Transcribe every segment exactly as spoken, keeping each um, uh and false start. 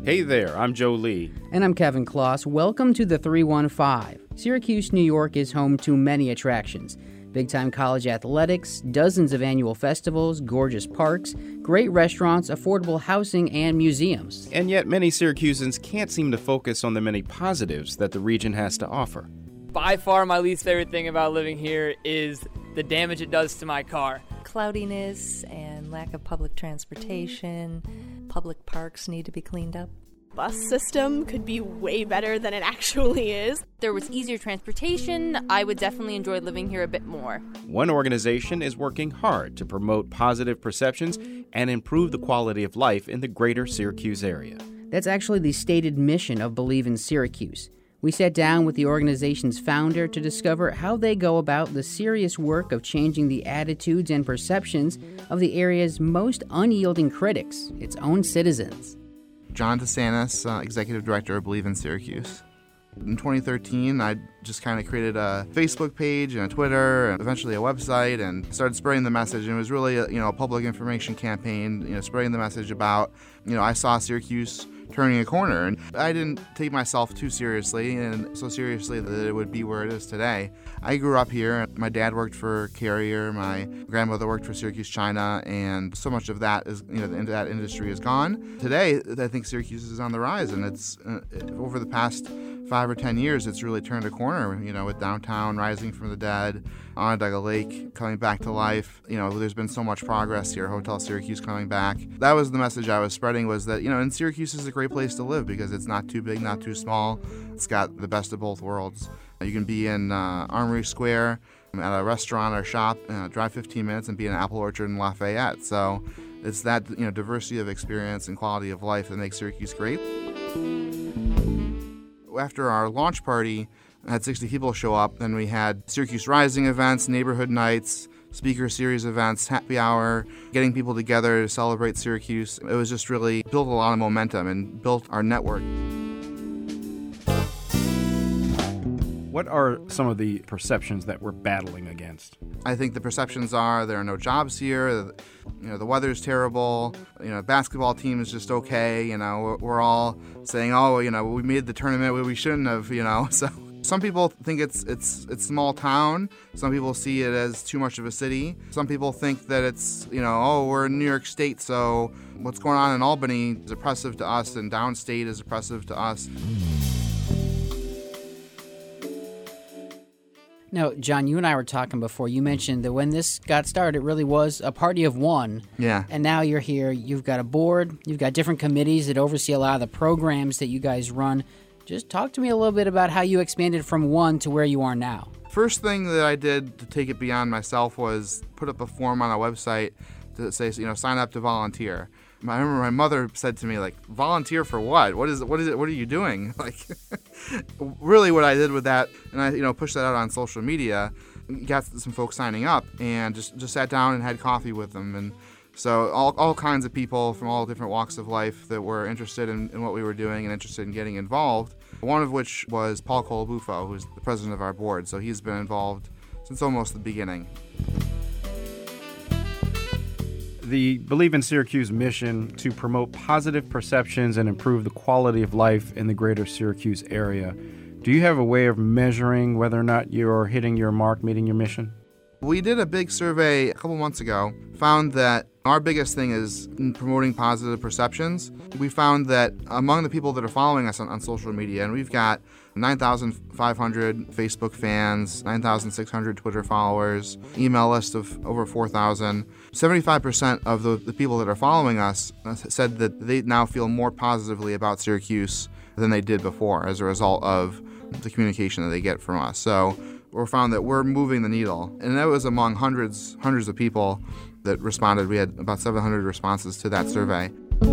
Hey there, I'm Joe Lee. And I'm Kevin Kloss. Welcome to the three one five. Syracuse, New York is home to many attractions. Big-time college athletics, dozens of annual festivals, gorgeous parks, great restaurants, affordable housing, and museums. And yet many Syracusans can't seem to focus on the many positives that the region has to offer. By far my least favorite thing about living here is the damage it does to my car. Cloudiness and lack of public transportation. Public parks need to be cleaned up. Bus system could be way better than it actually is. There was easier transportation. I would definitely enjoy living here a bit more. One organization is working hard to promote positive perceptions and improve the quality of life in the greater Syracuse area. That's actually the stated mission of Believe in Syracuse. We sat down with the organization's founder to discover how they go about the serious work of changing the attitudes and perceptions of the area's most unyielding critics, its own citizens. John DeSantis, uh, Executive Director of Believe in Syracuse. In twenty thirteen, I just kind of created a Facebook page and a Twitter and eventually a website and started spreading the message. And it was really a, you know, a public information campaign, you know, spreading the message about, you know, I saw Syracuse turning a corner. And I didn't take myself too seriously, and so seriously that it would be where it is today. I grew up here. My dad worked for Carrier. My grandmother worked for Syracuse China, and so much of that is, you know, that industry is gone. Today, I think Syracuse is on the rise, and it's uh, over the past five or ten years, it's really turned a corner, you know, with downtown rising from the dead, Onondaga Lake coming back to life. You know, there's been so much progress here, Hotel Syracuse coming back. That was the message I was spreading, was that, you know, and Syracuse is a great place to live because it's not too big, not too small. It's got the best of both worlds. You can be in uh, Armory Square at a restaurant or shop, uh, drive fifteen minutes and be in an apple orchard in Lafayette. So it's that, you know, diversity of experience and quality of life that makes Syracuse great. After our launch party, I had sixty people show up. Then we had Syracuse Rising events, neighborhood nights, speaker series events, happy hour, getting people together to celebrate Syracuse. It was just really built a lot of momentum and built our network. What are some of the perceptions that we're battling against? I think the perceptions are there are no jobs here. You know, the weather's terrible. You know, the basketball team is just okay. You know, we're, we're all saying, oh, you know, we made the tournament where we shouldn't have. You know, so some people think it's it's it's small town. Some people see it as too much of a city. Some people think that it's, you know, oh, we're in New York State, so what's going on in Albany is oppressive to us, and downstate is oppressive to us. Now, John, you and I were talking before. You mentioned that when this got started, it really was a party of one. Yeah. And now you're here. You've got a board. You've got different committees that oversee a lot of the programs that you guys run. Just talk to me a little bit about how you expanded from one to where you are now. First thing that I did to take it beyond myself was put up a form on a website to say, you know, sign up to volunteer. I remember my mother said to me, like, volunteer for what? What is it? What is it? What are you doing? Like, really what I did with that, and I, you know, pushed that out on social media, got some folks signing up, and just, just sat down and had coffee with them. And so all, all kinds of people from all different walks of life that were interested in, in what we were doing and interested in getting involved, one of which was Paul Colabufo, who's the president of our board. So he's been involved since almost the beginning. The Believe in Syracuse mission to promote positive perceptions and improve the quality of life in the greater Syracuse area. Do you have a way of measuring whether or not you're hitting your mark, meeting your mission? We did a big survey a couple months ago, found that our biggest thing is in promoting positive perceptions. We found that among the people that are following us on, on social media, and we've got nine thousand five hundred Facebook fans, nine thousand six hundred Twitter followers, email list of over four thousand. seventy-five percent of the, the people that are following us said that they now feel more positively about Syracuse than they did before as a result of the communication that they get from us. So we found that we're moving the needle. And that was among hundreds, hundreds of people that responded. We had about seven hundred responses to that survey.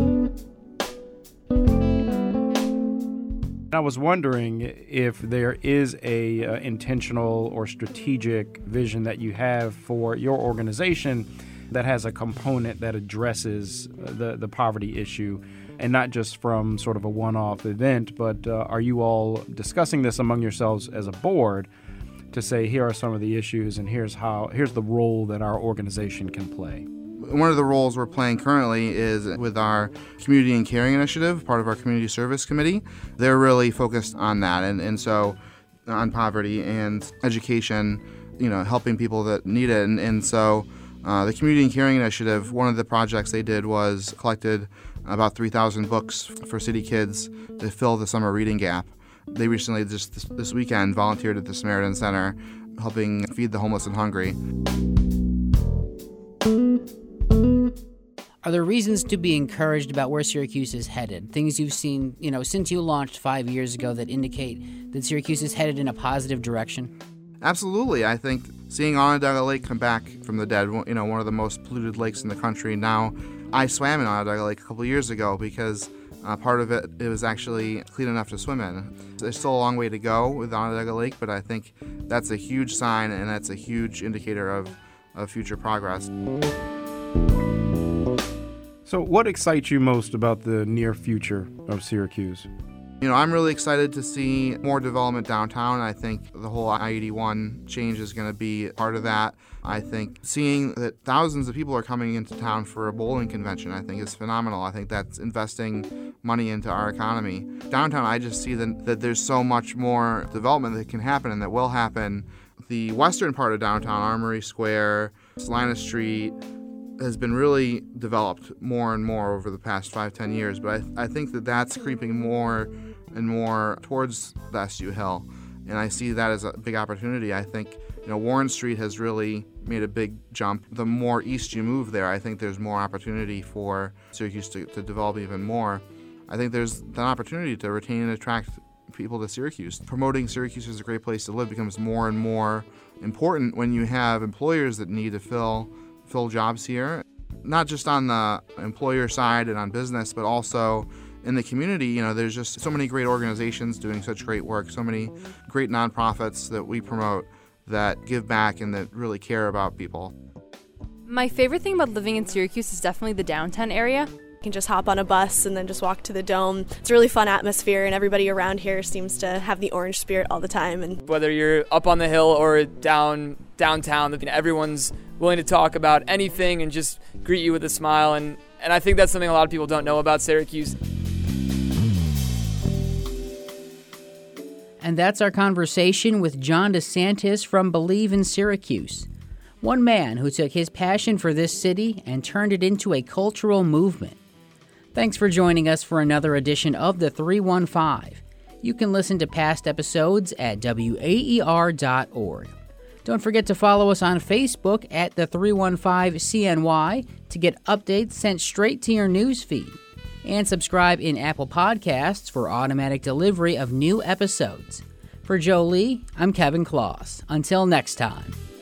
I was wondering if there is a uh, intentional or strategic vision that you have for your organization that has a component that addresses the, the poverty issue, and not just from sort of a one-off event, but uh, are you all discussing this among yourselves as a board to say, here are some of the issues and here's how here's the role that our organization can play? One of the roles we're playing currently is with our Community and Caring Initiative, part of our Community Service Committee. They're really focused on that, and, and so on poverty and education, you know, helping people that need it. And, and so uh, the Community and Caring Initiative, one of the projects they did was collected about three thousand books for city kids to fill the summer reading gap. They recently, just this, this weekend, volunteered at the Samaritan Center, helping feed the homeless and hungry. Are there reasons to be encouraged about where Syracuse is headed? Things you've seen, you know, since you launched five years ago that indicate that Syracuse is headed in a positive direction? Absolutely. I think seeing Onondaga Lake come back from the dead, you know, one of the most polluted lakes in the country now. I swam in Onondaga Lake a couple years ago because uh, part of it, it was actually clean enough to swim in. There's still a long way to go with Onondaga Lake, but I think that's a huge sign and that's a huge indicator of, of future progress. So what excites you most about the near future of Syracuse? You know, I'm really excited to see more development downtown. I think the whole I eighty-one change is going to be part of that. I think seeing that thousands of people are coming into town for a bowling convention, I think is phenomenal. I think that's investing money into our economy. Downtown, I just see that, that there's so much more development that can happen and that will happen. The western part of downtown, Armory Square, Salina Street, has been really developed more and more over the past five, ten years. But I, I think that that's creeping more and more towards the S U Hill. And I see that as a big opportunity. I think, you know, Warren Street has really made a big jump. The more east you move there, I think there's more opportunity for Syracuse to, to develop even more. I think there's an opportunity to retain and attract people to Syracuse. Promoting Syracuse as a great place to live becomes more and more important when you have employers that need to fill fill jobs here, not just on the employer side and on business, but also in the community. You know, there's just so many great organizations doing such great work, so many great nonprofits that we promote that give back and that really care about people. My favorite thing about living in Syracuse is definitely the downtown area. You can just hop on a bus and then just walk to the Dome. It's a really fun atmosphere, and everybody around here seems to have the orange spirit all the time. And whether you're up on the hill or down downtown, everyone's willing to talk about anything and just greet you with a smile. And, and I think that's something a lot of people don't know about Syracuse. And that's our conversation with John DeSantis from Believe in Syracuse, one man who took his passion for this city and turned it into a cultural movement. Thanks for joining us for another edition of the three one five. You can listen to past episodes at W A E R dot org. Don't forget to follow us on Facebook at the three one five C N Y to get updates sent straight to your news feed. And subscribe in Apple Podcasts for automatic delivery of new episodes. For Joe Lee, I'm Kevin Kloss. Until next time.